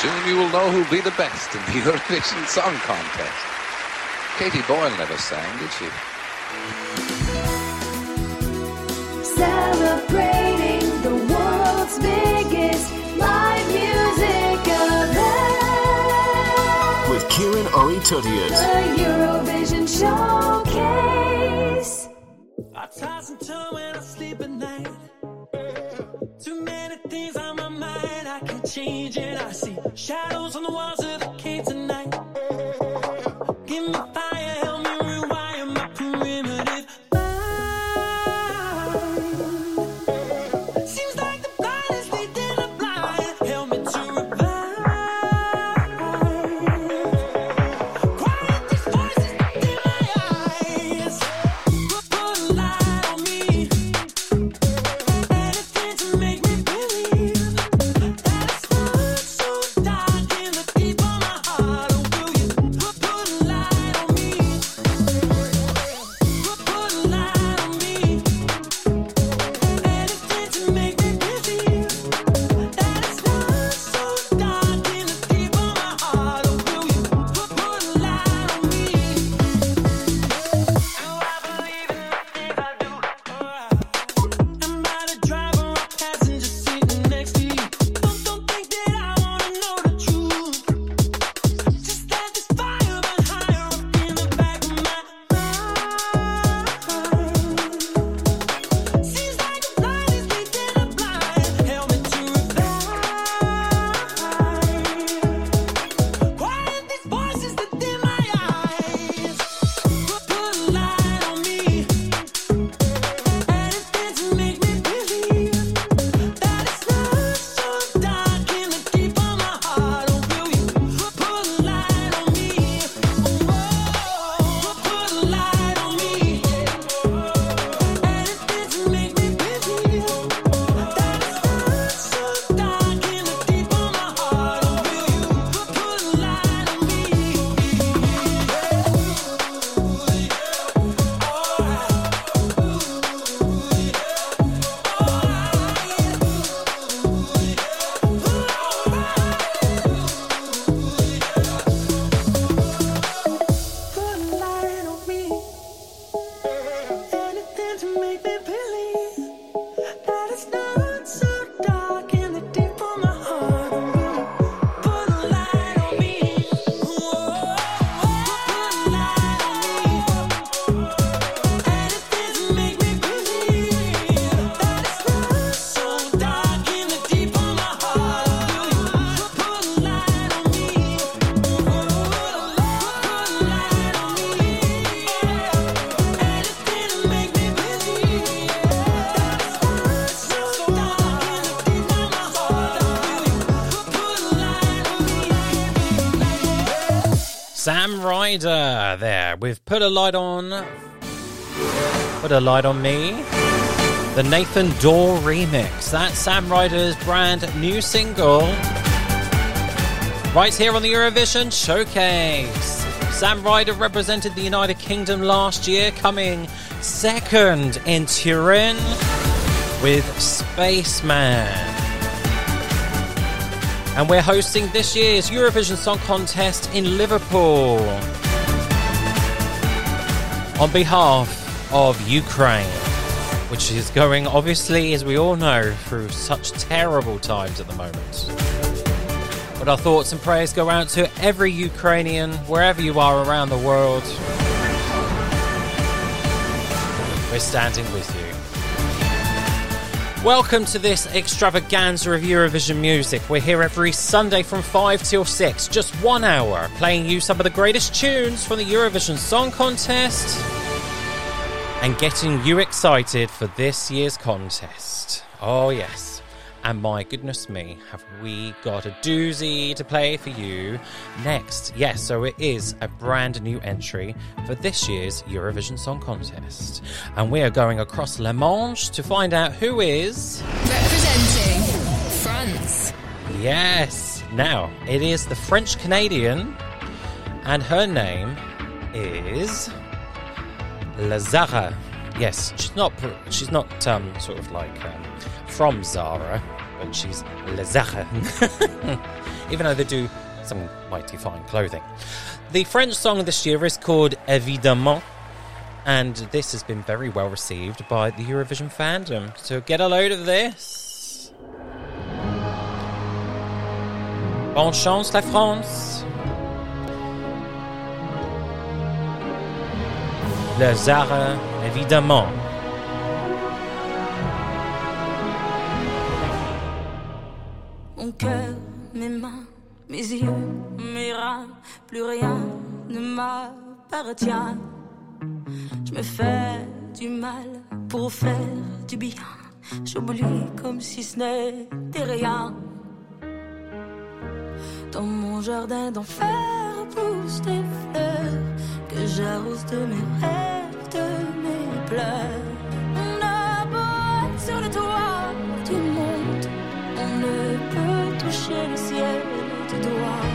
Soon you will know who'll be the best in the Eurovision Song Contest. Katie Boyle never sang, did she? Celebrating the world's biggest live music event. With Kieran Ori-Tudiot. The Eurovision Showcase. I toss and turn when I sleep at night. Too many things on my mind, I can't change it. I see shadows on the walls of the cave tonight. Give me fire, help me rewire my primitive mind. Seems like the blind is leading the blind. Help me to revive. Quiet these voices in my eyes. Put a light on me. Anything to make me believe that it's not so dark in the deep of my heart. Oh, will you put a light on me? Put a light on me. Anything to make me believe that it's not so dark in the deep of my heart. Oh, will you put a light on me? Do I believe in the things I do? Am I the driver or passenger sitting next to you? Don't think that I wanna know the truth. Just let this fire burn higher up in the back of my mind. Seems like the blind is leading the blind. Help me to revive. Quiet these voices that dim my eyes. Put a light on me. Anything to make me believe that it's not so dark in the deep of my heart. Oh, will you put a light on me? Put a light on me. Anything to make me believe that it's not so dark in the deep of my heart. Oh, will you put a light on me? Put a light on me. Anything to make me believe that it's not so dark in the deep of my heart. Put a light on me. Put a light on me. Anything to make me believe that it's not so dark in the deep of my heart. Put a light on me. Put a light on me. Anything to make me believe that it's not so dark in the deep of my heart. Put a light on me. Sam Ryder there with Put a Light On. Put a Light on Me. The Nathan Dawe remix. That's Sam Ryder's brand new single. Right here on the Eurovision Showcase. Sam Ryder represented the United Kingdom last year, coming second in Turin with Spaceman. And we're hosting this year's Eurovision Song Contest in Liverpool on behalf of Ukraine, which is going, obviously, as we all know, through such terrible times at the moment. But our thoughts and prayers go out to every Ukrainian, wherever you are around the world. We're standing with you. Welcome to this extravaganza of Eurovision music. We're here every Sunday from 5 till 6, just 1 hour, playing you some of the greatest tunes from the Eurovision Song Contest and getting you excited for this year's contest. Oh yes. And my goodness me, have we got a doozy to play for you next. Yes, so it is a brand new entry for this year's Eurovision Song Contest. And we are going across La Manche to find out who is... representing France. Yes. Now, it is the French-Canadian, and her name is... Lazara. Yes, she's not from Zara, but she's Lazara. even though they do some mighty fine clothing. The French song of this year is called Évidemment, and this has been very well received by the Eurovision fandom. So get a load of this. Bonne chance, la France. Le Zara, évidemment. Mon cœur, mes mains, mes yeux, mes reins, plus rien ne m'appartient. Je me fais du mal pour faire du bien. J'oublie comme si ce n'était rien. Dans mon jardin d'enfer poussent des fleurs que j'arrose de mes rêves, de mes pleurs. On a beau être sur le toit du monde, on ne peut toucher le ciel du doigt.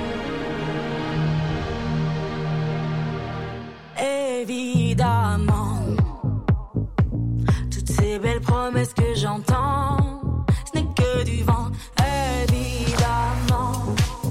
Évidemment, toutes ces belles promesses que j'entends, ce n'est que du vent. Évidemment,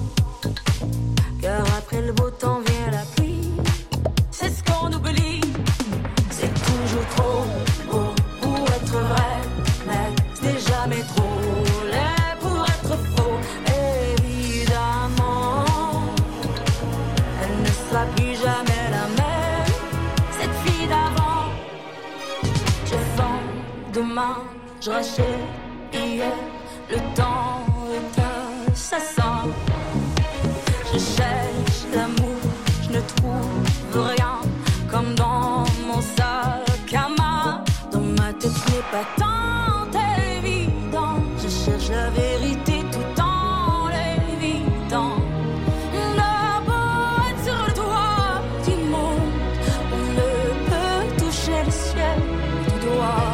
car après le beau temps vient la pluie. C'est ce qu'on oublie. C'est toujours trop beau pour être vrai, mais c'est jamais trop laid pour être faux. Évidemment, elle ne sera plus jamais la même, cette fille d'avant. Je vends demain, je rachète hier. Le temps est assassin. Je cherche l'amour, je ne trouve rien, comme dans mon sac à main. Dans ma tête ce n'est pas tant évident. Je cherche la vérité tout en l'évitant. On a beau être sur le toit du monde, on ne peut toucher le ciel du doigt.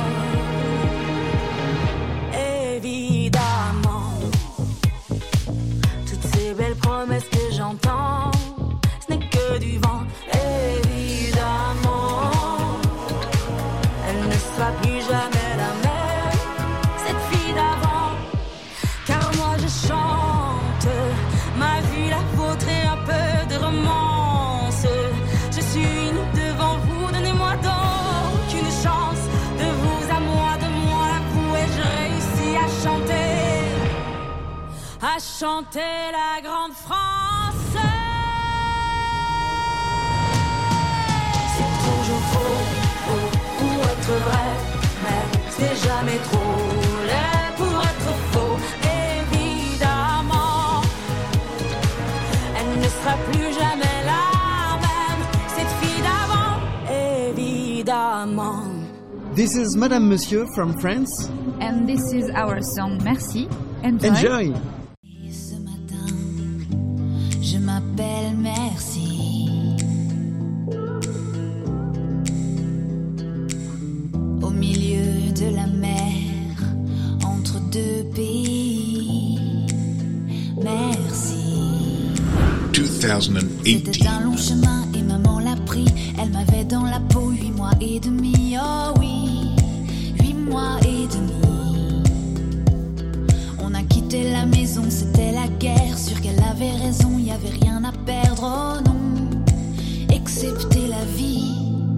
Évidemment, toutes ces belles promesses que j'entends, ce n'est que du vent. Évidemment, elle ne sera plus jamais la même, cette fille d'avant. Car moi je chante ma vie, la vôtre et un peu de romance. Je suis unie devant vous, donnez-moi donc une chance. De vous à moi, de moi à vous, et je réussis à chanter la grande France. C'est toujours faux pour être vrai, mais c'est jamais trop laid pour être faux. Évidemment, elle ne sera plus jamais la même, cette fille d'avant. Évidemment. This is Madame Monsieur from France. And this is our song Merci. Enjoy. Enjoy. Ce matin, je m'appelle Merci. Au milieu de la mer, entre deux pays. Merci. 2018. C'était un long chemin et maman l'a pris. Elle m'avait dans la peau 8 mois et demi. Oh oui, 8 mois et demi. On a quitté la maison, c'était la guerre. Sûr qu'elle avait raison, y avait rien à perdre, oh non, excepté la vie.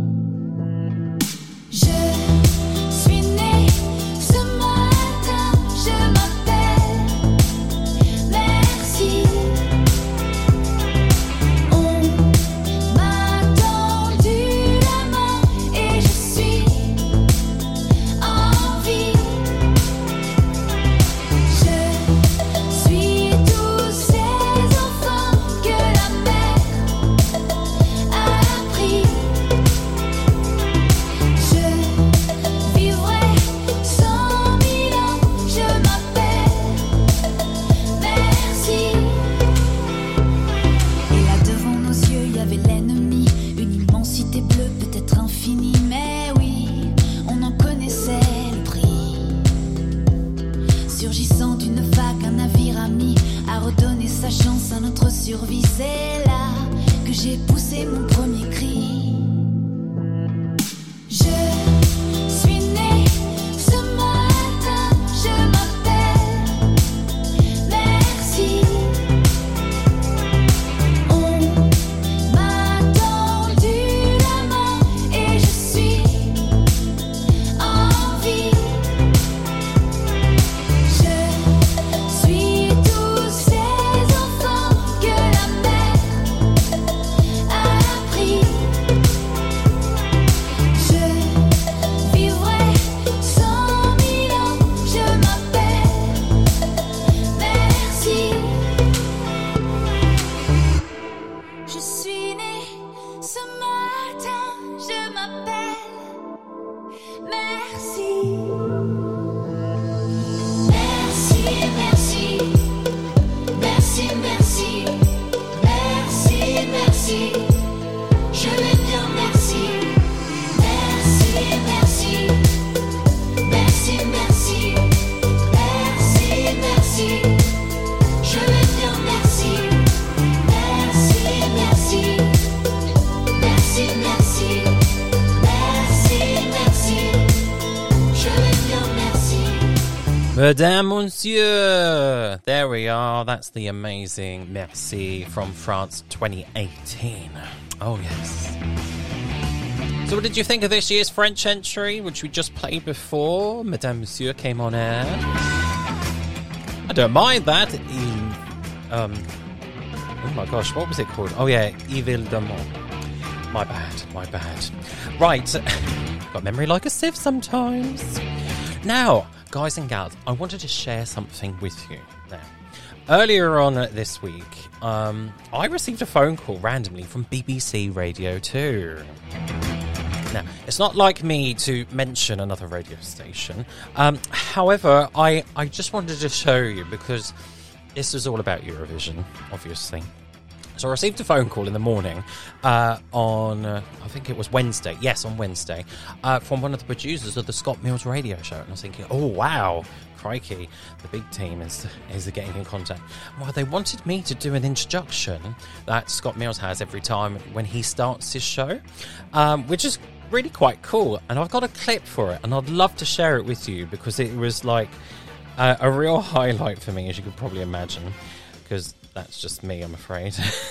Je suis née ce matin, je m'appelle Merci. On m'a tendu la main et je suis en vie. Je suis tous ces enfants que la mer a pris. Je vivrai 100 000 ans, je m'appelle Merci. Et là devant nos yeux, y avait l'ennemi, une immensité bleue, peut-être infinie, mais oui, on en connaissait le prix. Surgissant d'une vague, un navire ami a redonné sa chance à notre survie. C'est là que j'ai poussé mon premier cri. Je suis née ce matin, je m'appelle Merci. Madame, Monsieur. There we are. That's the amazing Merci from France 2018. Oh, yes. So what did you think of this year's French entry, which we just played before? Madame, Monsieur came on air. I don't mind that. Oh, my gosh, what was it called? Oh, yeah, Évidemment. My bad. Right. Got memory like a sieve sometimes. Now, guys and gals, I wanted to share something with you. Now, earlier on this week, I received a phone call randomly from BBC Radio 2. Now, it's not like me to mention another radio station. However, I just wanted to show you because this is all about Eurovision, obviously. So I received a phone call in the morning on, I think it was Wednesday. Yes, on Wednesday. From one of the producers of the Scott Mills radio show. And I was thinking, oh, wow, crikey, the big team is getting in contact. Well, they wanted me to do an introduction that Scott Mills has every time when he starts his show, which is really quite cool. And I've got a clip for it, and I'd love to share it with you because it was like a real highlight for me, as you could probably imagine, because that's just me, I'm afraid.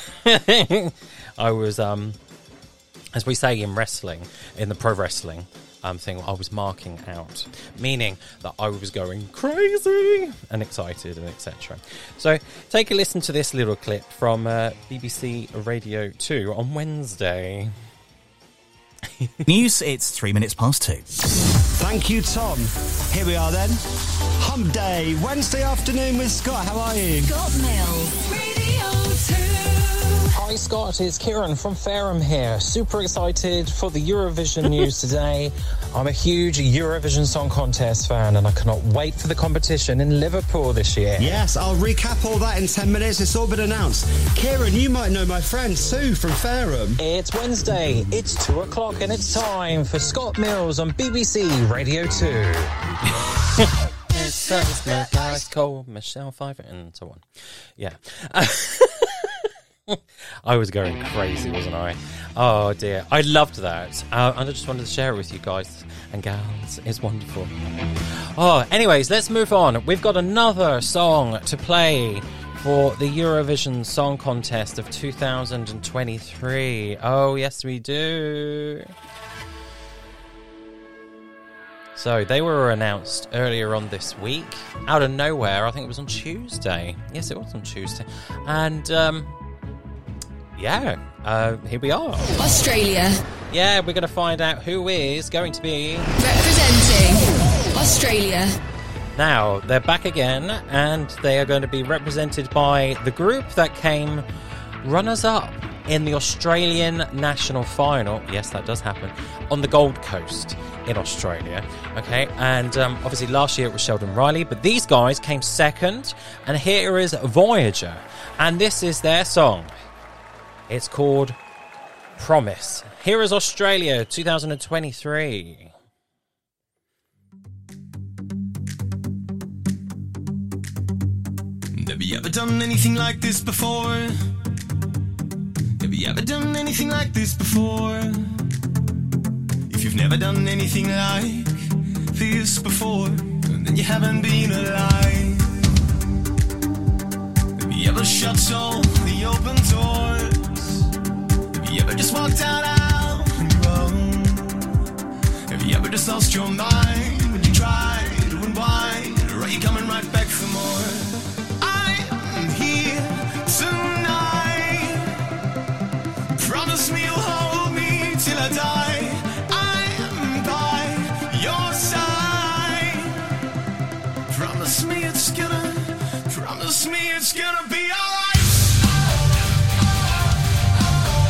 I was, as we say in wrestling, in the pro wrestling thing, I was marking out, meaning that I was going crazy and excited and etc. So take a listen to this little clip from BBC Radio 2 on Wednesday. News, it's 3 minutes past 2. Thank you, Tom. Here we are then. Hump Day, Wednesday afternoon with Scott. How are you? Scott Mills. Radio 2. Hi Scott, it's Kieran from Fareham here. Super excited for the Eurovision news today. I'm a huge Eurovision Song Contest fan and I cannot wait for the competition in Liverpool this year. Yes, I'll recap all that in 10 minutes. It's all been announced. Kieran, you might know my friend Sue from Fareham. It's Wednesday, it's 2 o'clock and it's time for Scott Mills on BBC Radio 2. It's guys called Michelle Pfeiffer and so on. Yeah. I was going crazy, wasn't I? Oh dear, I loved that. And I just wanted to share it with you guys and gals. It's wonderful. Oh, anyways, let's move on. We've got another song to play for the Eurovision Song Contest of 2023. Oh, yes, we do. So they were announced earlier on this week, out of nowhere. I think it was on Tuesday. Yes, it was on Tuesday. And here we are. Australia. Yeah, we're going to find out who is going to be representing Australia. Now, they're back again, and they are going to be represented by the group that came runners-up in the Australian national final. Yes, that does happen. On the Gold Coast in Australia. Okay, and obviously last year it was Sheldon Riley, but these guys came second, and here is Voyager, and this is their song. It's called Promise. Here is Australia 2023. Have you ever done anything like this before? Have you ever done anything like this before? If you've never done anything like this before, then you haven't been alive. Have you ever shut all the open doors? Have you ever just walked out on your own? Have you ever just lost your mind when you tried to unwind? Or are you coming right back for more? I'm here tonight. Promise me you'll hold me till I die. I'm by your side. Promise me it's gonna be alright.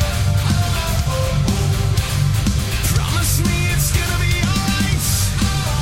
Promise me it's gonna be alright.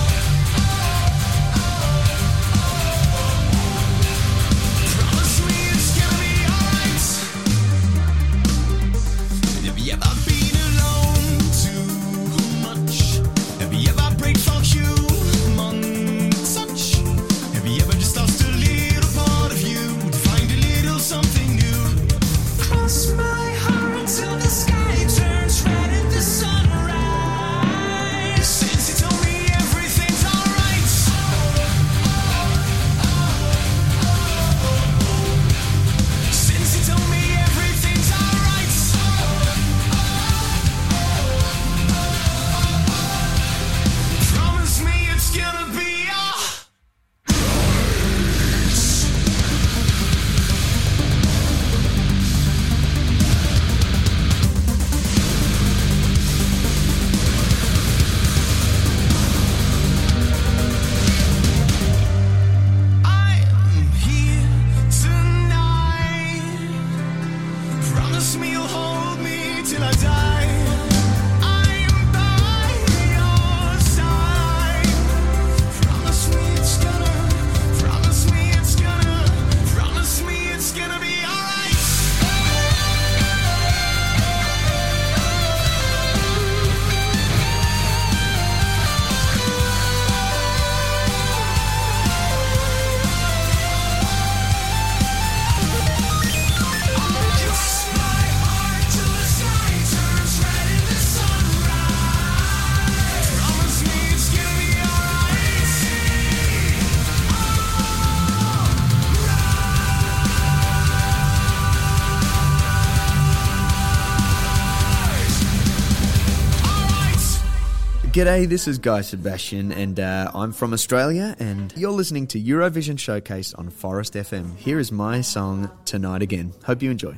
G'day, this is Guy Sebastian, and I'm from Australia, and you're listening to Eurovision Showcase on Forest FM. Here is my song, Tonight Again. Hope you enjoy.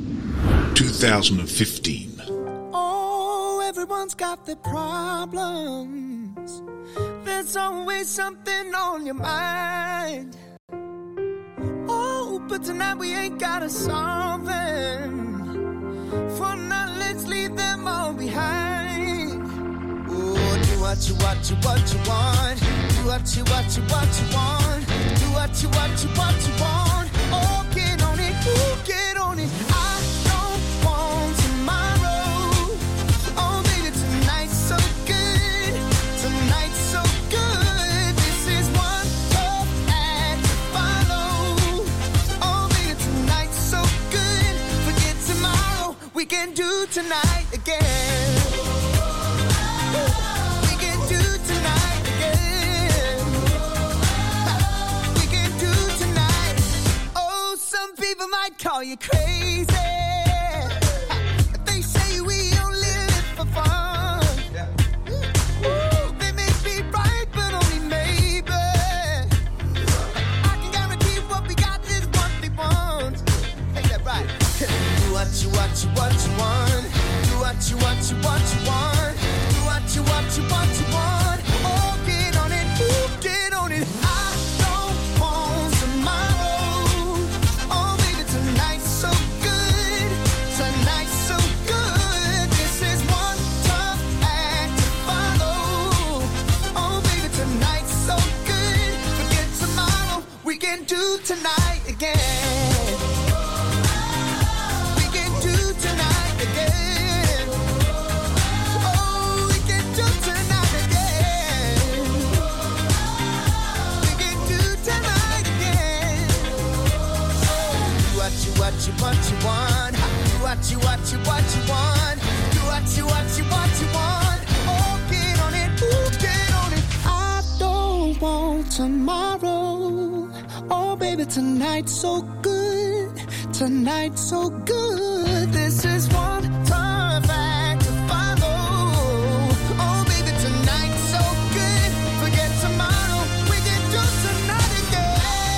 2015. Oh, everyone's got their problems. There's always something on your mind. Oh, but tonight we ain't gotta solve them. For now, let's leave them all behind. Oh, do what you want. Do what you want. Do what you want. Do what you want. Oh, get on it. Ooh, get on it. I don't want tomorrow. Oh, baby, tonight's so good. Tonight's so good. This is one tough act to follow. Oh, baby, tonight's so good. Forget tomorrow. We can do tonight again. We can do tonight again. We can do tonight. Oh, some people might call you crazy. They say we only live for fun. Ooh, they may be right, but only maybe. I can guarantee what we got is what they want. Ain't that right? Do what you want. Do what you want. Do what you want. Do what you want. Oh, get on it. Ooh, get on it. I don't want tomorrow. Oh, baby, tonight's so good. Tonight's so good. This is one tough act to follow. Oh, baby, tonight's so good. Forget tomorrow. We can do tonight again. We can do tonight again. Oh, we can do tonight again. We can do tonight again. Do what you want. Do what you want. Do what you want. Oh, get on it. Ooh, get on it. I don't want tomorrow. Oh, baby, tonight's so good. Tonight's so good. This is one tough act to follow. Oh, baby, tonight's so good. Forget tomorrow. We can do tonight again.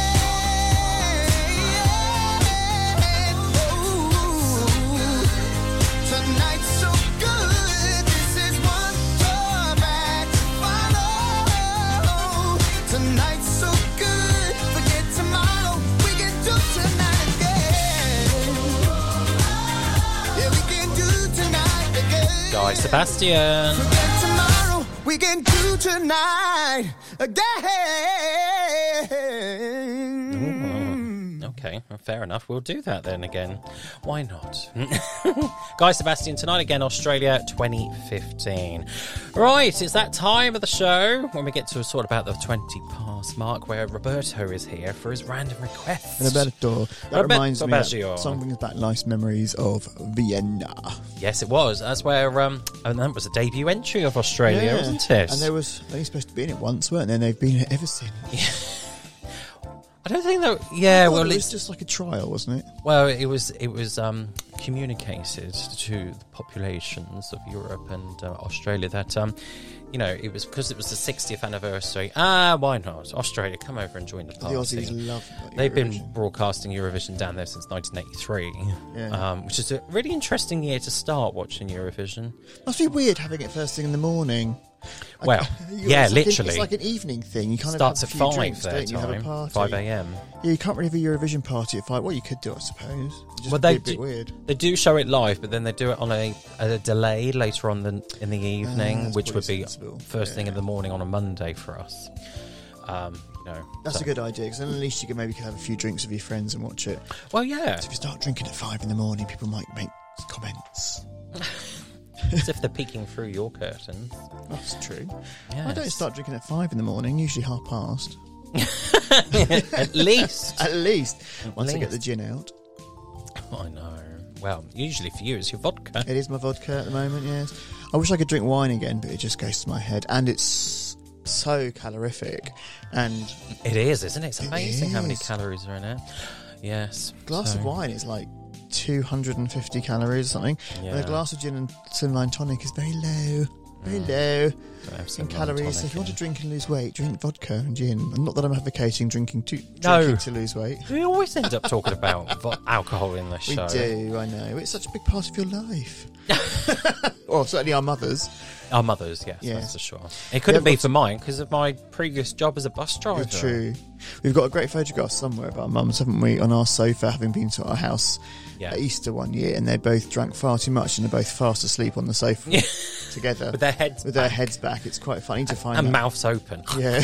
Oh, tonight's so good. This is one tough act to follow. Tonight's so good. Forget tomorrow. We can do tonight again. Yeah, we can do tonight again. Guy Sebastian. Forget tomorrow. We can do tonight again. Okay, well, fair enough. We'll do that then again. Why not? Guy Sebastian, tonight again, Australia 2015. Right, it's that time of the show when we get to sort of about the 20 past mark where Roberto is here for his random request. Roberto. That reminds me Baggio. of something back nice memories of Vienna. Yes, it was. That's where, and that was a debut entry of Australia, wasn't it? And they were supposed to be in it once, weren't they? And they've been in it ever since. I don't think that. Yeah, well, it was just like a trial, wasn't it? Well, it was communicated to the populations of Europe and Australia that it was because it was the 60th anniversary. Why not? Australia, come over and join the party. The Aussies love They've been broadcasting Eurovision down there since 1983, which is a really interesting year to start watching Eurovision. Must be weird having it first thing in the morning. Well, literally. It's like an evening thing. You kind starts of at 5 drinks, their you have a time, party. 5 a.m. Yeah, you can't really have a Eurovision party at 5. Well, you could do, I suppose. Well, they a bit weird. They do show it live, but then they do it on a delay later on in the evening, which would be first thing in the morning on a Monday for us. That's a good idea, because then at least you can maybe have a few drinks with your friends and watch it. Well, yeah. So if you start drinking at 5 in the morning, people might make comments. As if they're peeking through your curtains. That's true. Yes. I don't start drinking at 5 in the morning, usually past. At least. Once I get the gin out. I know. Well, usually for you it's your vodka. It is my vodka at the moment, yes. I wish I could drink wine again, but it just goes to my head. And it's so calorific. And it is, isn't it? It's amazing how many calories are in it. Yes. A glass of wine is like 250 calories or something. Yeah. And a glass of gin and slimline tonic is very low. Hello. Don't have Some some calories. tonic, So if you want to yeah. drink and lose weight, drink vodka and gin. And not that I'm advocating drinking to lose weight. We always end up talking about alcohol in this We show. do, I know. It's such a big part of your life. Well, certainly our mothers. Our mothers, yes, Yeah. that's for sure. It couldn't be got- for mine because of my previous job as a bus driver. True. We've got a great photograph somewhere of our mums, haven't we, on our sofa, having been to our house at Easter one year, and they both drank far too much and they're both fast asleep on the sofa together. With their heads back. It's quite funny to find and them. mouths open. Yeah.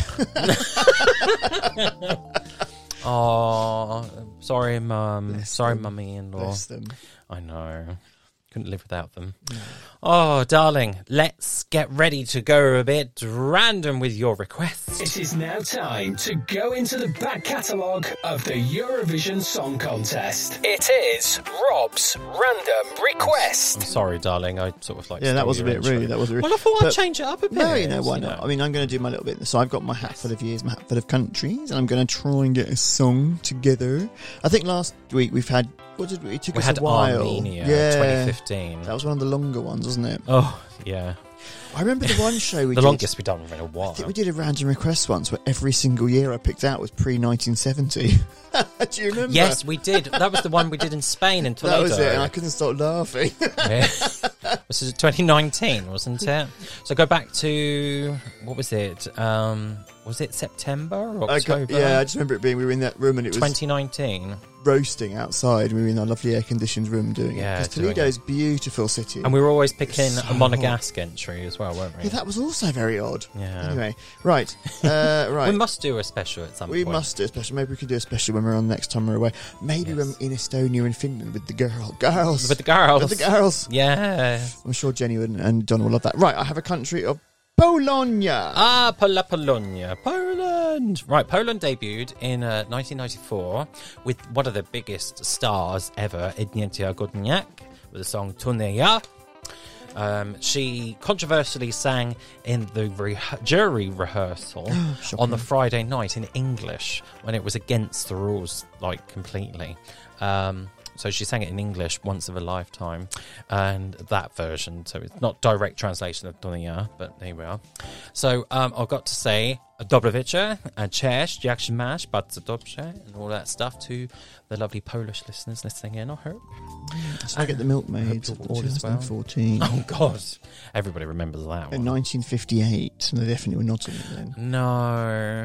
Oh, sorry, Mum. Sorry, Mummy-in-law. Bless them. I know. Couldn't live without them. Oh, darling, let's get ready to go a bit random with your requests. It is now time to go into the back catalogue of the Eurovision Song Contest. It is Rob's Random Request. I'm sorry, darling. I sort of like. Yeah, that stole was a your bit intro. rude. That was rude. Well, I thought I'd But- change it up a bit. No, you know, why you not? know. I mean, I'm going to do my little bit. So I've got my hat full of years, my hat full of countries, and I'm going to try and get a song together. I think last week we've had... What did we? It took We us had a while. Armenia, yeah, 2015. That was one of the longer ones, wasn't it? Oh, yeah. I remember the one show we The did. longest we've done in a while. I think we did a random request once where every single year I picked out was pre-1970. Do you remember? Yes, we did. That was the one we did in Spain, in Toledo. That was it, and I couldn't stop laughing. Yeah. This is 2019, wasn't it? So go back to, what was it? Was it September or October? I just remember it being, we were in that room and it was 2019. roasting outside. We were in our lovely air-conditioned room doing it. Because doing Toledo's a beautiful city. And we were always picking So a Monegasque entry as well, weren't we? Yeah, that was also very odd. Yeah. Anyway, right. Right. We must do a special at some point. We must do a special. Maybe we could do a special when we're on next time we're away. Maybe when in Estonia and Finland with the girls. With the girls. With the girls. Yeah. I'm sure Jenny and John will love that. Right, I have a country of Polonia. Ah, Polonia. Poland. Right, Poland debuted in 1994 with one of the biggest stars ever, Agnieszka Godniak, with the song Turneja. She controversially sang in the jury rehearsal on the Friday night in English when it was against the rules, like, completely. So she sang it in English once of a lifetime, and that version. So it's not direct translation of Turneja, but there we are. So I've got to say, dobre wieczór, cześć, jak się masz, bardzo dobrze, and all that stuff to the lovely Polish listeners listening in, I hope. Let's look at the Milkmaids of all is well. 2014. Oh, God. Everybody remembers that one. In 1958, and they definitely were not in it then. No.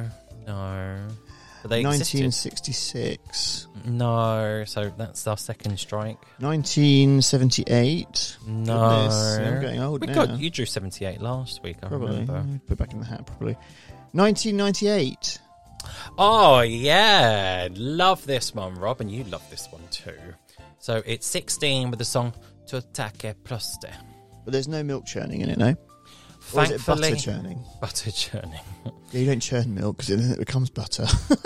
But they existed. 1966. No, so that's our second strike. 1978. No. Goodness, I'm getting old now. You drew 78 last week, I Probably. remember. Put it back in the hat, probably. 1998. Oh, yeah. Love this one, Rob, and you love this one too. So it's 16 with the song To Take Proste. But there's no milk churning in it, no? Or is it butter Thankfully- churning? Butter churning. Yeah, you don't churn milk because then it becomes butter.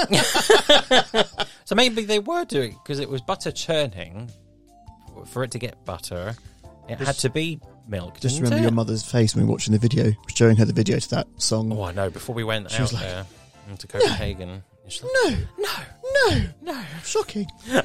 So maybe they were doing, because it was butter churning, for it to get butter, it had to be milk, Just didn't remember it? your mother's face when we were watching the video, showing her the video to that song. Oh, I know. Before we went She out was like, there to Copenhagen. She's like, No. Shocking.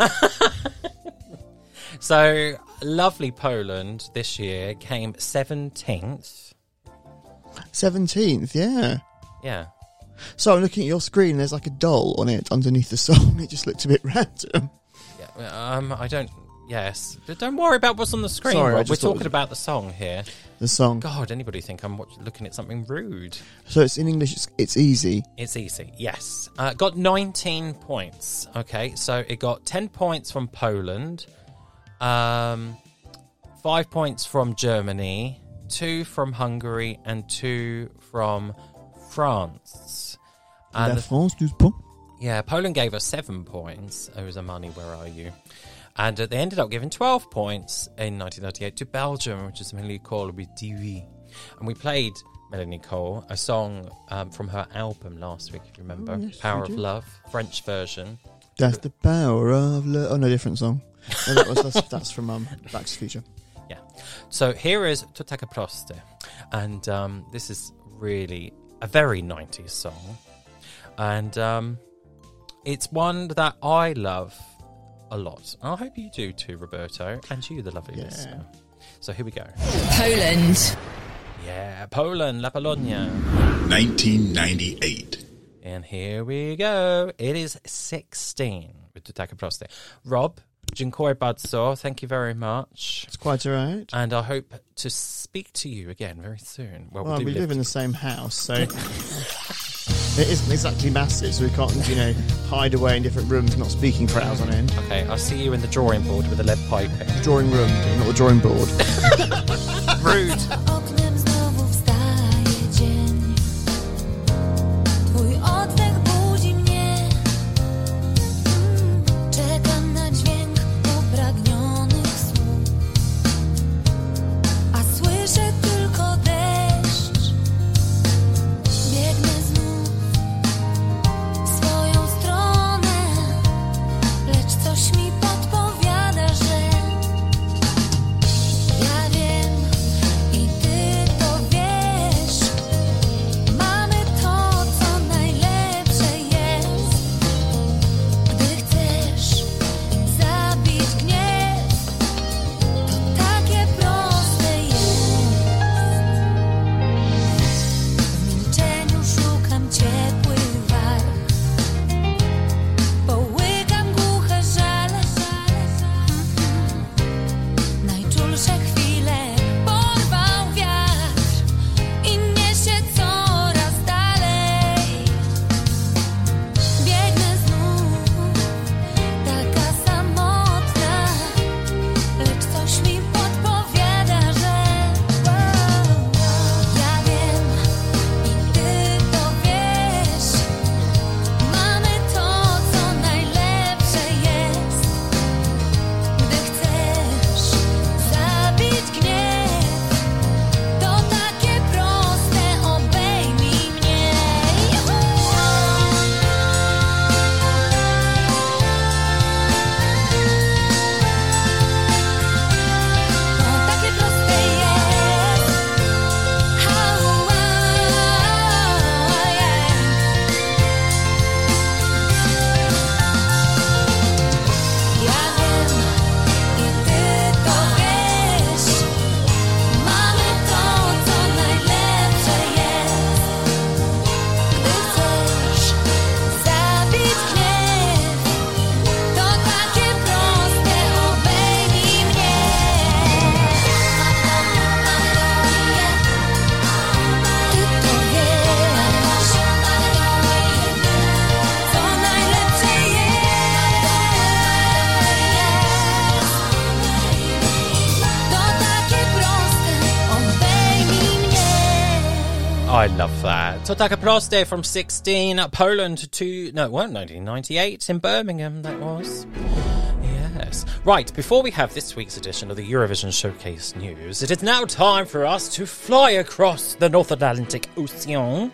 So, lovely Poland this year came 17th. 17th, yeah. Yeah. So I'm looking at your screen, there's like a doll on it underneath the song. It just looked a bit random. Yeah. I don't... Yes. But don't worry about what's on the screen, Sorry, I Rob. We're just thought it talking was- about the song here. The song. God, anybody think I'm looking at something rude? So it's in English, it's easy. It's easy, yes. Got 19 points. Okay, so it got 10 points from Poland, 5 points from Germany, 2 from Hungary, and 2 from France. La And France du pont. yeah, Poland gave us 7 points. Oh, Zamani, where are you? And they ended up giving 12 points in 1998 to Belgium, which is Melanie Cole with TV. And we played Melanie Cole, a song from her album last week, if you remember. Oh, yes, Power we of did. Love, French version. That's the power of love. Oh, no, different song. No, that's from Back to the Future. Yeah. So here is To Take Proste. And this is really a very 90s song. And it's one that I love a lot. I hope you do too, Roberto, and you, the lovely listener. So here we go. Poland. Yeah, Poland, La Polonia. 1998. And here we go. It is 16 with To Taka Proste. Rob, dziękuję bardzo. Thank you very much. It's quite all right. And I hope to speak to you again very soon. Well, we live in the same house, so it isn't exactly massive, so we can't, hide away in different rooms, not speaking for hours on end. Okay, I'll see you in the drawing board with a lead pipe. Drawing room, not the drawing board. Rude. I love that. To Taka Proste from 16, Poland to... No, it wasn't 1998 in Birmingham, that was. Yes. Right, before we have this week's edition of the Eurovision Showcase News, it is now time for us to fly across the North Atlantic Ocean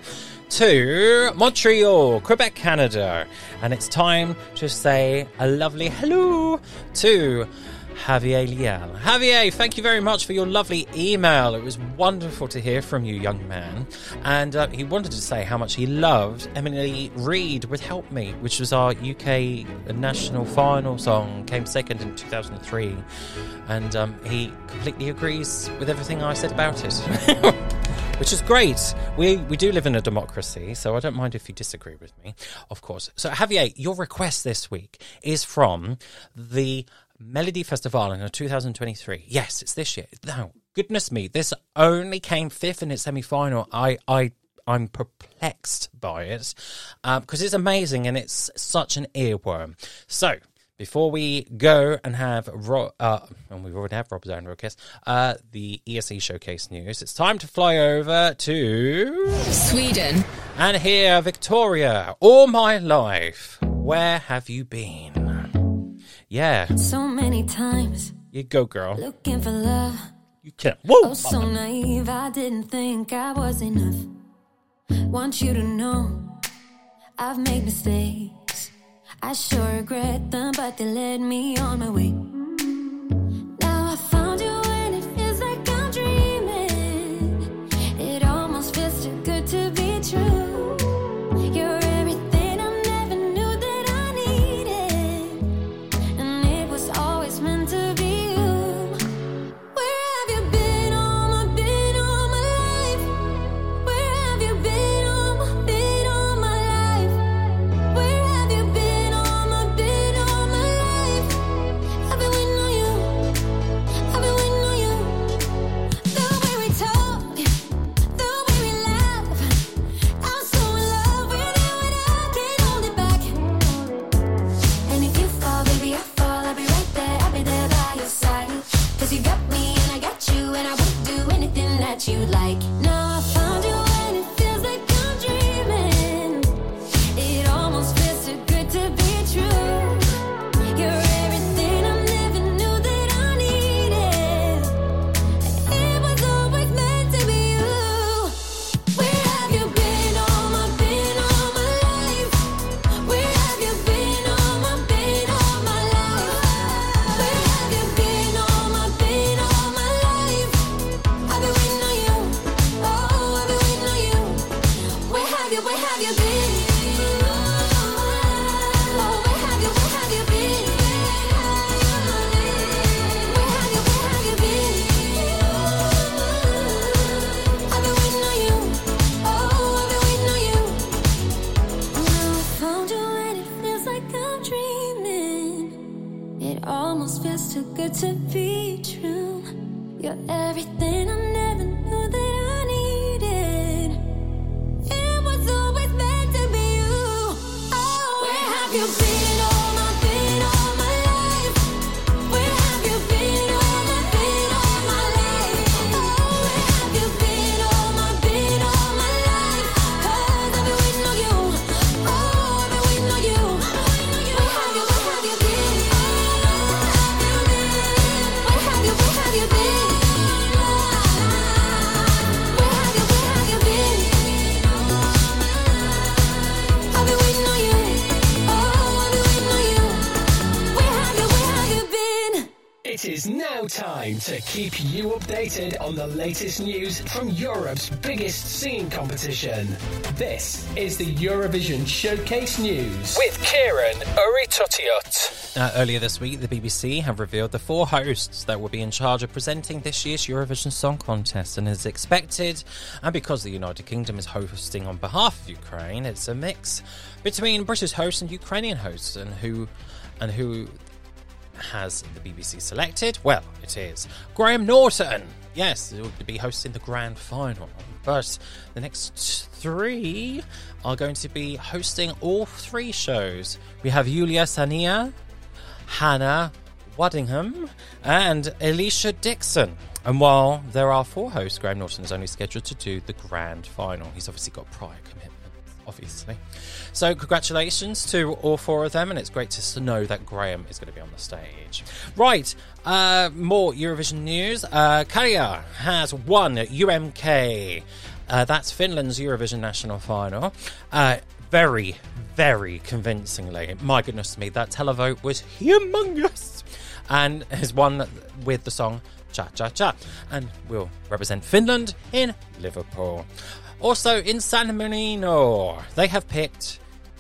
to Montreal, Quebec, Canada. And it's time to say a lovely hello to Javier Liel. Javier, thank you very much for your lovely email. It was wonderful to hear from you, young man. And he wanted to say how much he loved Emily Reid with Help Me, which was our UK national final song, came second in 2003. And he completely agrees with everything I said about it. Which is great. We do live in a democracy, so I don't mind if you disagree with me, of course. So, Javier, your request this week is from the Melody Festival in 2023. Yes, it's this year. Now, goodness me, this only came fifth in its semi-final. I'm perplexed by it because it's amazing and it's such an earworm. So, before we go and have and we've already had Rob's own request, the ESC Showcase News, it's time to fly over to Sweden and hear Victoria. All my life, where have you been? Yeah. So many times. You go, girl. Looking for love. You can. Whoa. Oh, so naive. I didn't think I was enough. Want you to know I've made mistakes. I sure regret them, but they led me on my way. Now I found you and it feels like I'm dreaming. It almost feels too good to be true. You're everything I never knew that I needed. And it was always meant to be you. Where have you been all my life? Almost feels too good to be true. You're everything I never knew that I needed. It was always meant to be you. Oh, where have you been all my life? Where have you been all my life? Oh, where have you been all my life? 'Cause I've been waiting on you. Oh, I've been waiting on you. Where have you been? It is now time to keep you updated on the latest news from Europe's biggest singing competition. This is the Eurovision Showcase News with Kieran Urry-Tuttiut. Earlier this week, the BBC have revealed the 4 hosts that will be in charge of presenting this year's Eurovision Song Contest, and as expected, and because the United Kingdom is hosting on behalf of Ukraine, it's a mix between British hosts and Ukrainian hosts, and who has the BBC selected? Well, it is Graham Norton. Yes, he will be hosting the grand final. But the next 3 are going to be hosting all 3 shows. We have Yulia Sania, Hannah Waddingham, and Alicia Dixon. And while there are 4 hosts, Graham Norton is only scheduled to do the grand final. He's obviously got prior commitments, obviously. So congratulations to all 4 of them, and it's great to know that Graham is going to be on the stage. Right, more Eurovision news. Kaya has won UMK. That's Finland's Eurovision national final. Very, very convincingly. My goodness me, that televote was humongous. And has won with the song Cha Cha Cha, and will represent Finland in Liverpool. Also in San Marino, they have picked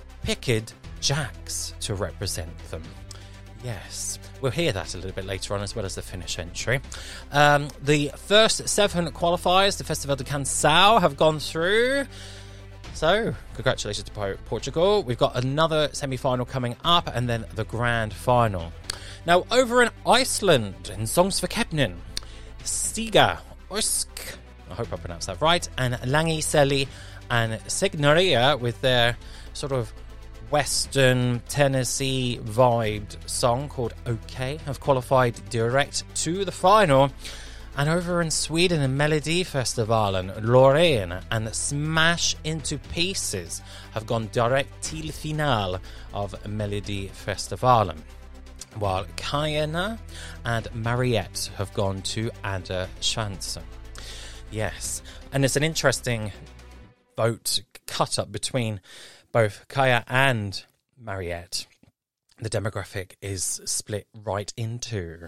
Jacks to represent them. Yes, we'll hear that a little bit later on, as well as the Finnish entry. The first 7 qualifiers, the Festival de Canção, have gone through. So, congratulations to Portugal. We've got another semi-final coming up, and then the grand final. Now, over in Iceland, in Songs for Keppnin, Stiga Usk, I hope I pronounced that right, and Langiseli and Signoria, with their sort of Western Tennessee vibed song called OK, have qualified direct to the final. And over in Sweden, in Melodifestivalen, Loreen and Smash Into Pieces have gone direct till final of Melodifestivalen, while Kajana and Mariette have gone to Ada Chansen. Yes, and it's an interesting vote cut up between both Kaya and Mariette. The demographic is split right into.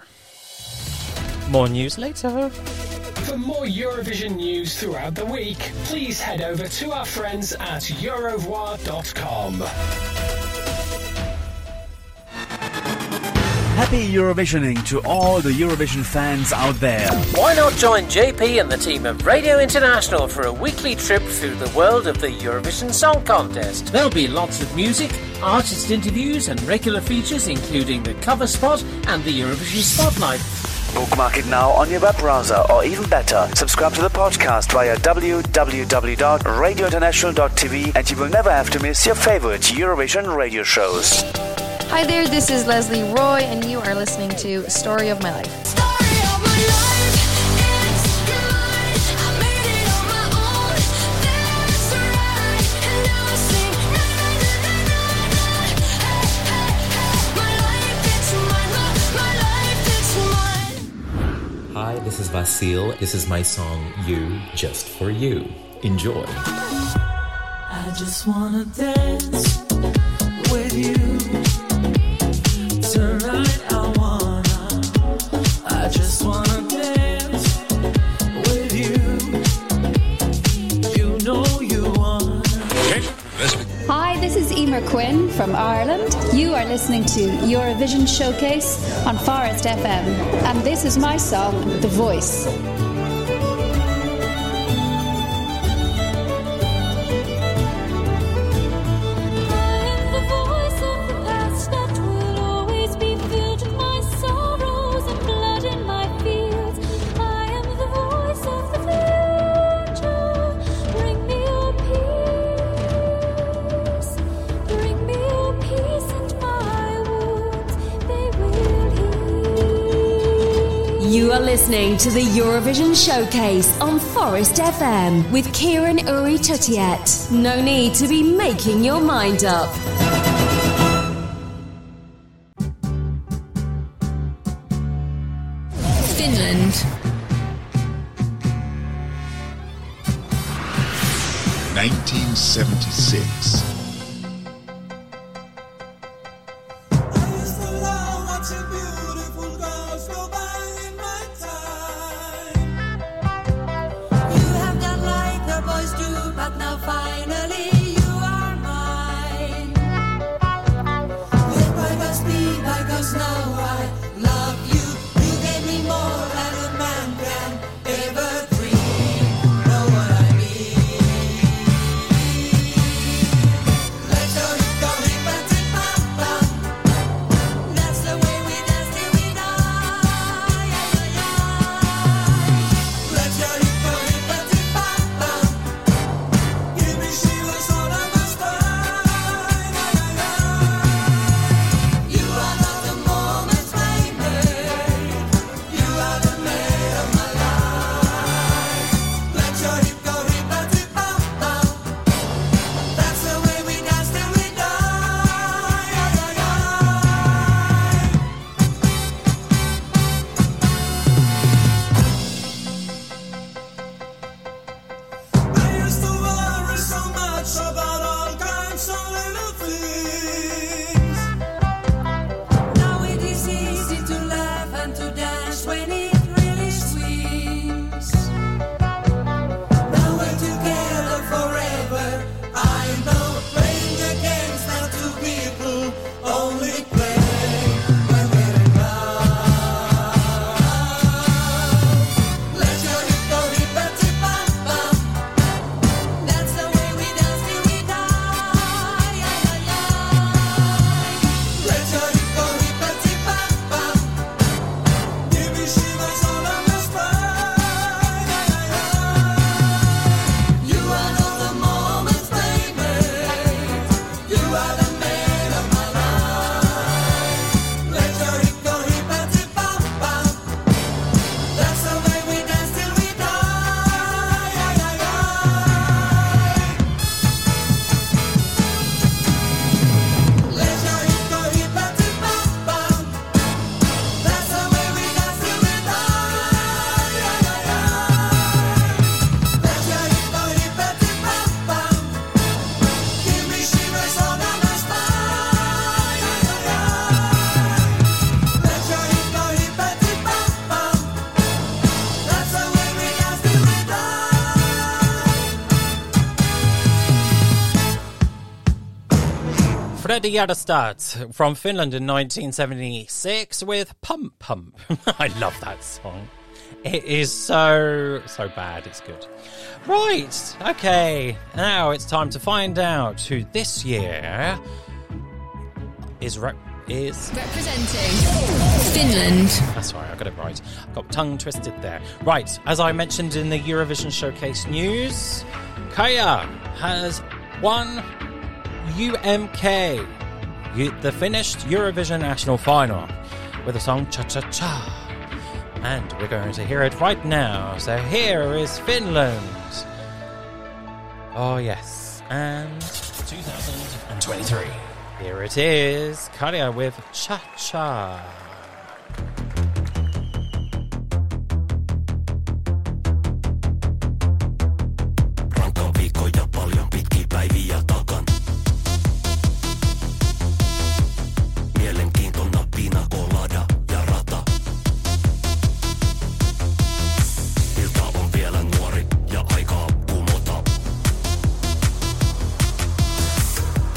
More news later. For more Eurovision news throughout the week, please head over to our friends at Eurovoix.com. Happy Eurovisioning to all the Eurovision fans out there. Why not join JP and the team of Radio International for a weekly trip through the world of the Eurovision Song Contest? There'll be lots of music, artist interviews and regular features, including the cover spot and the Eurovision Spotlight. Bookmark it now on your web browser, or even better, subscribe to the podcast via www.radiointernational.tv, and you will never have to miss your favorite Eurovision radio shows. Hi there, this is Leslie Roy, and you are listening to Story of My Life. Hi, this is Vasil. This is my song, You, Just For You. Enjoy. I just wanna dance with you. Tonight I just wanna dance with you. You know you wanna. Hi Hi, this is Emer Quinn from Ireland. You are listening to Eurovision Showcase on Forest FM. And this is my song, The Voice. You are listening to the Eurovision Showcase on Forest FM with Kieran Uri Tutiet. No need to be making your mind up. Finland. 1976. Freddie Järrestad from Finland in 1976 with Pump Pump. I love that song. It is so bad, it's good. Right, okay, now it's time to find out who this year is representing Finland. That's right, I got it right. Got tongue twisted there. Right, as I mentioned in the Eurovision Showcase news, Kaya has won UMK, the finished Eurovision National Final, with the song Cha Cha Cha. And we're going to hear it right now. So here is Finland. Oh yes, and 2023. Here it is, Kaya with Cha Cha. Rankka viikko ja paljon pitkiä päiviä takan. Mielenkiintona pina colada ja rata. Ilta on vielä nuori ja aikaa kumota.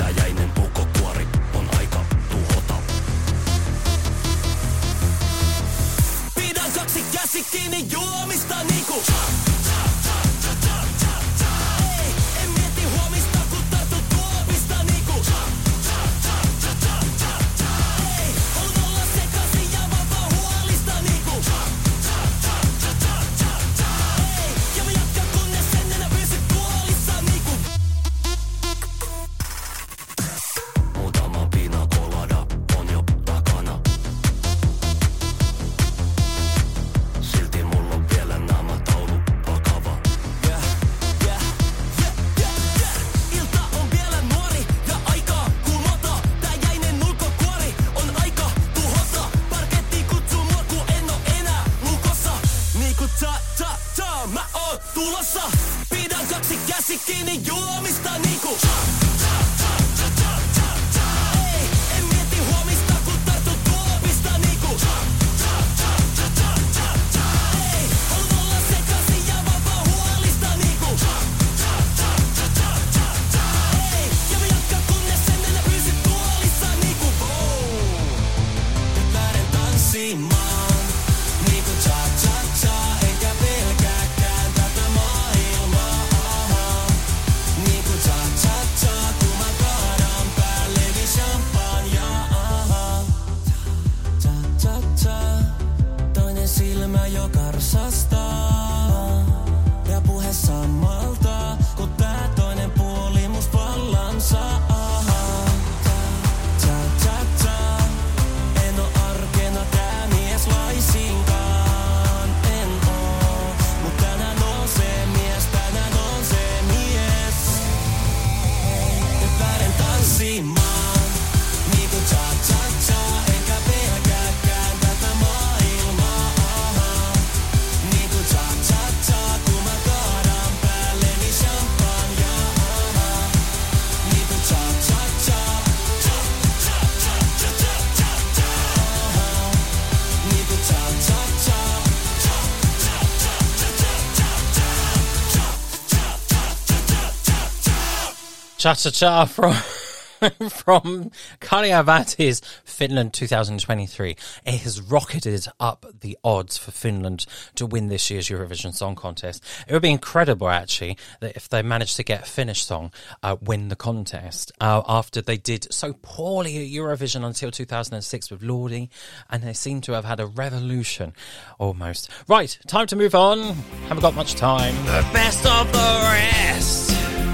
Cha-cha-cha from Kari-Ahvati's Finland 2023. It has rocketed up the odds for Finland to win this year's Eurovision Song Contest. It would be incredible, actually, that if they managed to get a Finnish song win the contest after they did so poorly at Eurovision until 2006 with Lordi, and they seem to have had a revolution almost. Right, time to move on. Haven't got much time. The best of the rest.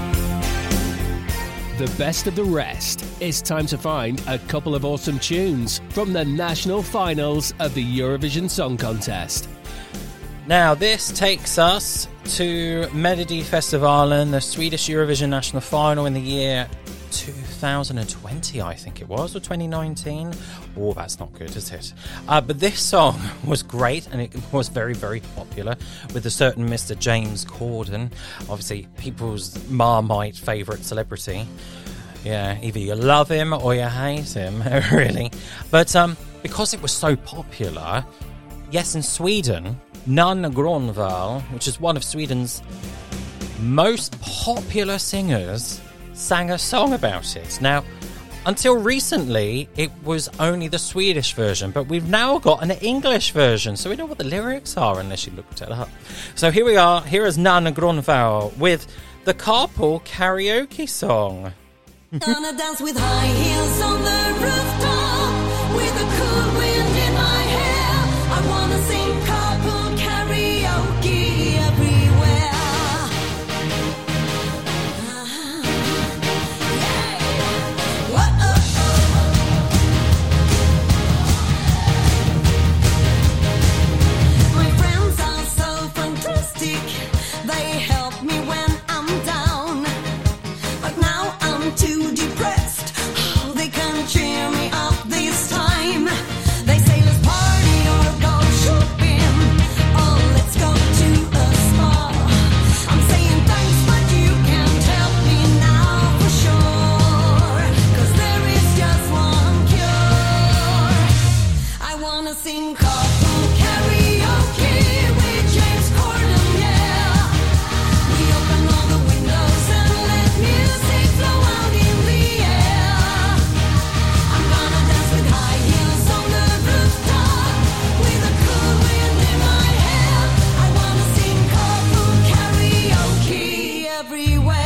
The best of the rest. It's time to find a couple of awesome tunes from the national finals of the Eurovision Song Contest. Now, this takes us to Melodifestivalen, the Swedish Eurovision national final in the year 2020, I think it was, or 2019. Oh, that's not good, is it? But this song was great, and it was very, very popular with a certain Mr. James Corden, obviously people's Marmite favourite celebrity. Yeah, either you love him or you hate him, really. But because it was so popular, yes, in Sweden, Nanna Grönvall, which is one of Sweden's most popular singers, sang a song about it. Now, until recently, it was only the Swedish version, but we've now got an English version, so we know what the lyrics are unless you looked it up. So here we are. Here is Nanna Grönvall with the Carpool Karaoke song. Gonna dance with high heels on the rooftop, with a cool wind in my hair. I wanna sing carpool karaoke everywhere. My friends are so fantastic, they help me when I'm down. But now I'm too depressed, oh, they can cheer me up this time. They say let's party or go shopping, or let's go to a spa. I'm saying thanks, but you can't help me now for sure, 'cause there is just one cure. I wanna sing carpool karaoke with James Corden, yeah. We open all the windows and let music flow out in the air. I'm gonna dance with high heels on the rooftop, with a cool wind in my hair. I wanna sing carpool karaoke everywhere.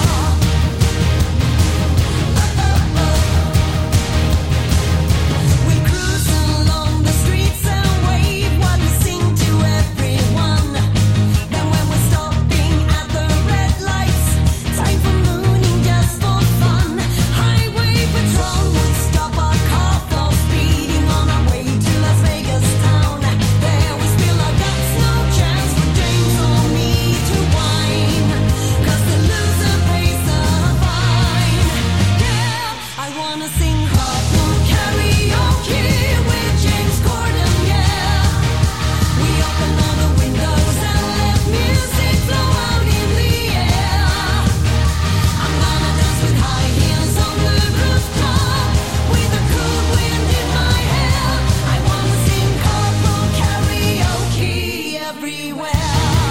We cruise along the streets and wave while we sing to everyone. Then when we're stopping at the red lights, time for mooning just for fun. Highway patrol would stop our car for speeding on our way to Las Vegas town. There we spill our guts, no chance for James or me to whine, 'cause the loser pays the fine. Yeah, I wanna sing carpool karaoke with James Corden, yeah. We open all the windows and let music flow out in the air. I'm gonna dance with high heels on the rooftop, with a cool wind in my hair. I wanna sing carpool karaoke everywhere.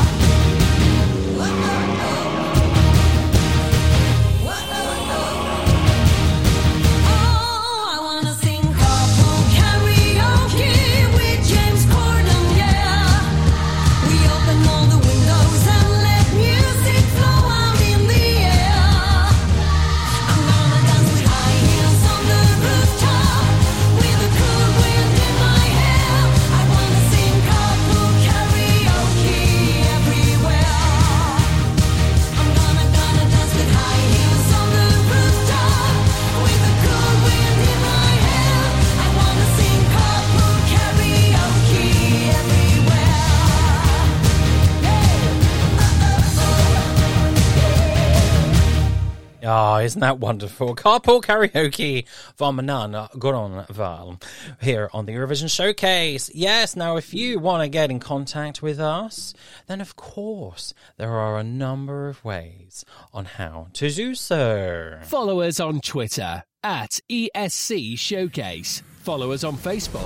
Oh, I wanna sing carpool karaoke with James Corden, yeah. We open all the windows and let music flow out in the air. I'm gonna dance with high heels on the rooftop, with a cool wind in my hair. I wanna sing carpool karaoke everywhere. I'm gonna dance with high heels on the rooftop, with a cool wind in my hair. I wanna sing carpool karaoke everywhere. Oh, isn't that wonderful? Carpool Karaoke from Nanna Grönvall here on the Eurovision Showcase. Yes, now if you want to get in contact with us, then of course there are a number of ways on how to do so. Follow us on Twitter at ESC Showcase. Follow us on Facebook,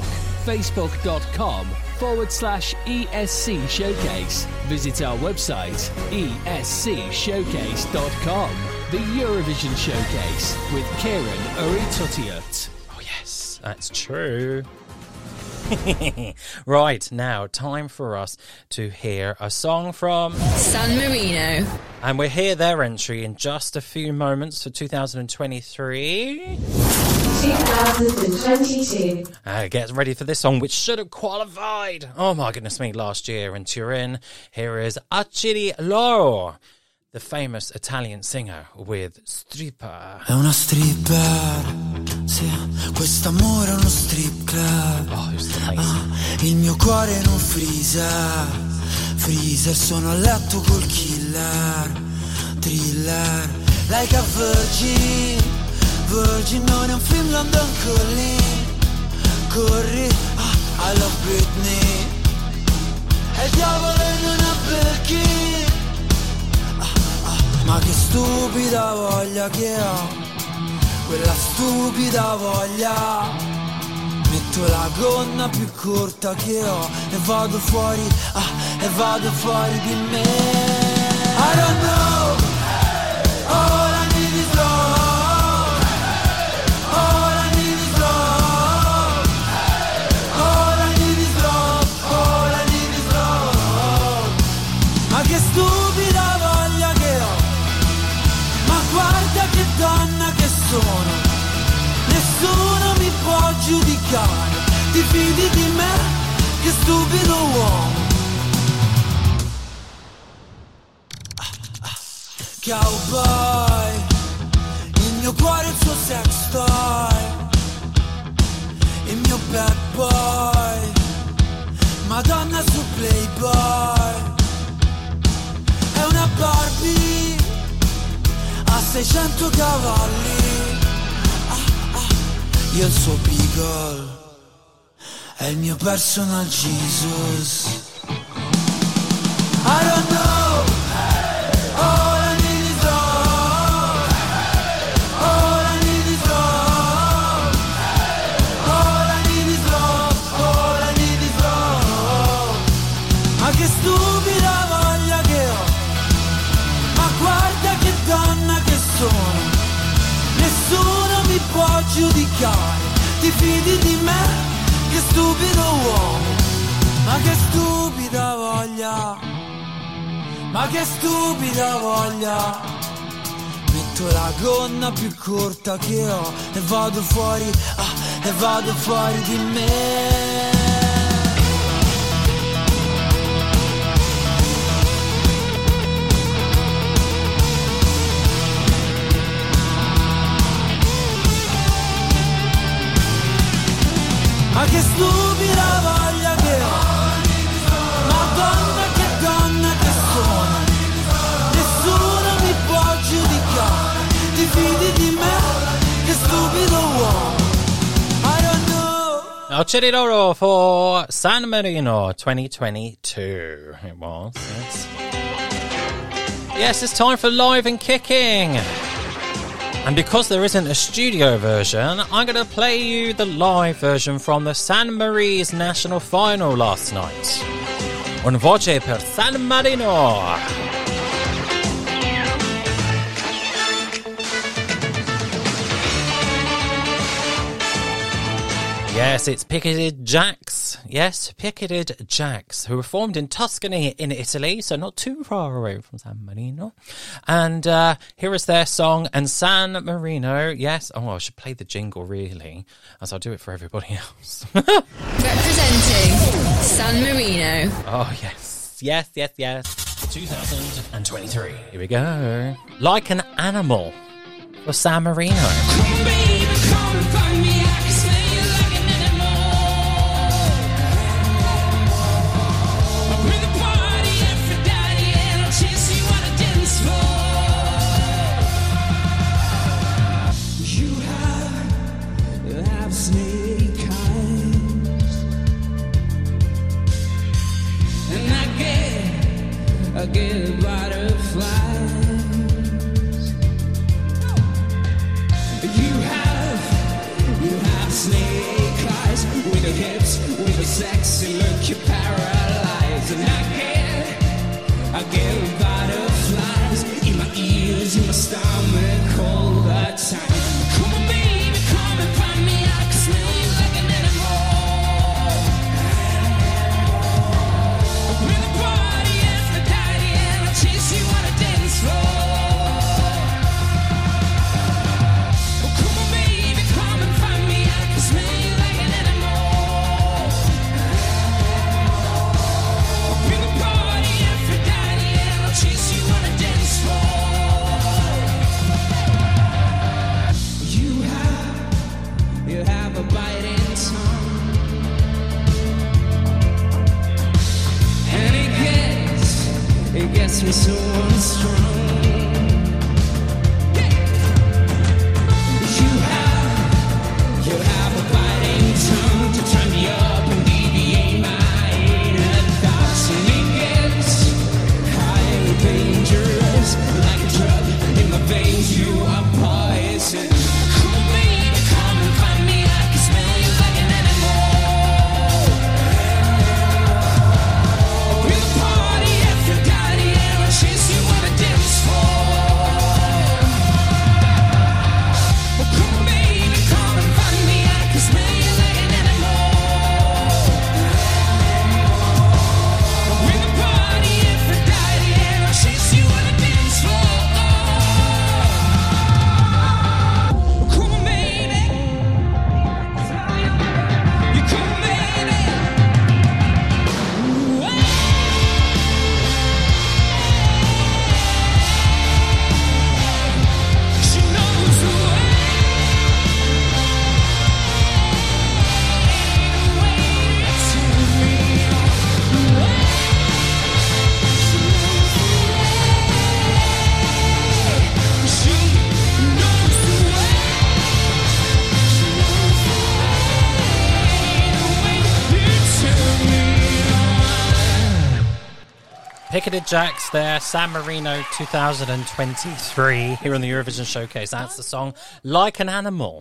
facebook.com/ESC Showcase. Visit our website, escshowcase.com. the Eurovision Showcase with Kieran Urry-Tuttiett. Oh yes, that's true. Right, now time for us to hear a song from San Marino. And we'll hear their entry in just a few moments for 2023. 2022. Get ready for this song, which should have qualified. Oh my goodness me, last year in Turin. Here is Achille Lauro, the famous Italian singer with Stripper. È una stripper, sì, quest'amore è uno strip club. Oh, il mio cuore in un freezer, freezer, sono a letto col killer, thriller, like a virgin, virgin, non è un film London Calling, corri, I love Britney, è il diavolo in una Birkin. Ma che stupida voglia che ho, quella stupida voglia. Metto la gonna più corta che ho e vado fuori di me. I don't know, all I need is love, all I need is love, all I need is love, all I need is love. Ma che stupida voglia che ho, guarda che donna che sono, nessuno mi può giudicare, ti fidi di me, che stupido uomo. Cowboy, il mio cuore è il suo sex toy, il mio bad boy, Madonna su Playboy, è una Barbie a 600 cavalli, io il suo Beagle, è il mio personal Jesus. I don't know, all I need is love, all I need is love, all I need is love, all I need is love. Ma che stupida voglia che ho, ma guarda che donna che sono, nessuno mi può giudicare, ti fidi di me, che stupido uomo, ma che stupida voglia, ma che stupida voglia. Metto la gonna più corta che ho e vado fuori di me. Ma che stupida voglia che ho, Madonna che donna che sono, nessuno mi può giudicare, ti fidi di me, che stupido uomo. I don't know. Achille Lauro for San Marino 2022. It was, yes. Yes, it's time for Live and Kicking. And because there isn't a studio version, I'm going to play you the live version from the San Marino's national final last night. Un voce per San Marino. Yes, it's Picketed Jacks. Yes, Picketed Jacks, who were formed in Tuscany in Italy, so not too far away from San Marino. And here is their song, and San Marino, yes. Oh, I should play the jingle, really, as I'll do it for everybody else. Representing San Marino. Oh, yes. Yes, yes, yes. 2023. Here we go. Like an Animal for San Marino. Come, baby, come and find me. I can smell you like an animal. I'm with the party, Aphrodite, and I'll chase you on a dance floor. You have snake eyes, and I get butterflies. You have snake eyes with your hips, with your sexy look, you're paralyzed. And I get butterflies in my ears, in my stomach. makes me so unstrung. You have a biting tongue to turn me up and deviate my inner thoughts. And it gets highly dangerous, like a drug in my veins. You are poison. Come baby, come and find me. I can smell you like an animal. We're the party, Aphrodite, and I'll chase you on the dance floor. Oh, come baby, come and find me. I can smell you like an animal. We're the party, Aphrodite, and I'll chase you on the dance floor. Come on, baby. You come, baby. She knows who I Picketed Jacks there, San Marino 2023 here on the Eurovision Showcase. That's the song Like an Animal.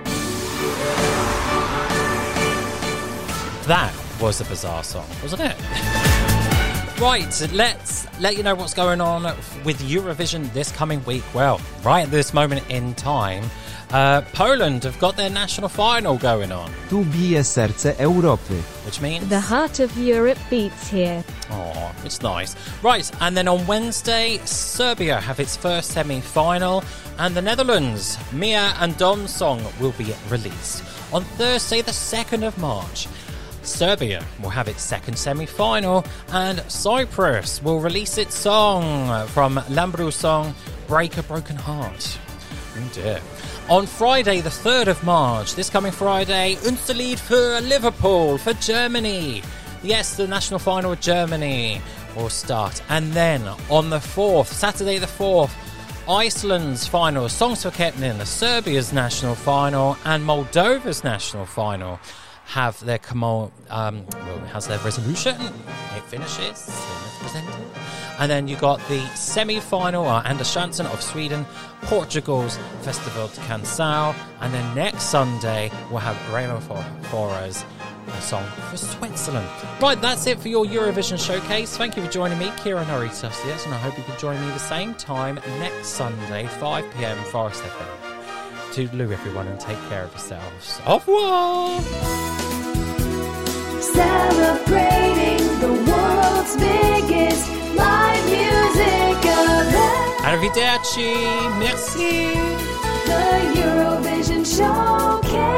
That was a bizarre song, wasn't it? Right, let's let you know what's going on with Eurovision this coming week. Well, right at this moment in time, Poland have got their national final going on. Tu bije serce Europy. Which means? The heart of Europe beats here. Oh, it's nice. Right, and then on Wednesday, Serbia have its first semi-final, and the Netherlands, Mia and Dom's song will be released. On Thursday, the 2nd of March, Serbia will have its second semi-final, and Cyprus will release its song from Lambru's song, Break a Broken Heart. Oh dear. On Friday, the 3rd of March, this coming Friday, Unserlied for Liverpool, for Germany. Yes, the national final of Germany will start. And then on the 4th, Saturday the 4th, Iceland's final, Songs for Kepnin, Serbia's national final, and Moldova's national final have their has their resolution. It finishes, it's presented. And then you got the semi-final, Anders Jansen of Sweden, Portugal's Festival de Canção, and then next Sunday we'll have Raymond Flores, a song for Switzerland. Right, that's it for your Eurovision Showcase. Thank you for joining me, Kieran Uritusiet, and I hope you can join me the same time next Sunday, 5 p.m, Forest FM. Toodaloo, everyone, and take care of yourselves. Au revoir! Celebrating the world's biggest live music event. Arrivederci, merci. The Eurovision Showcase.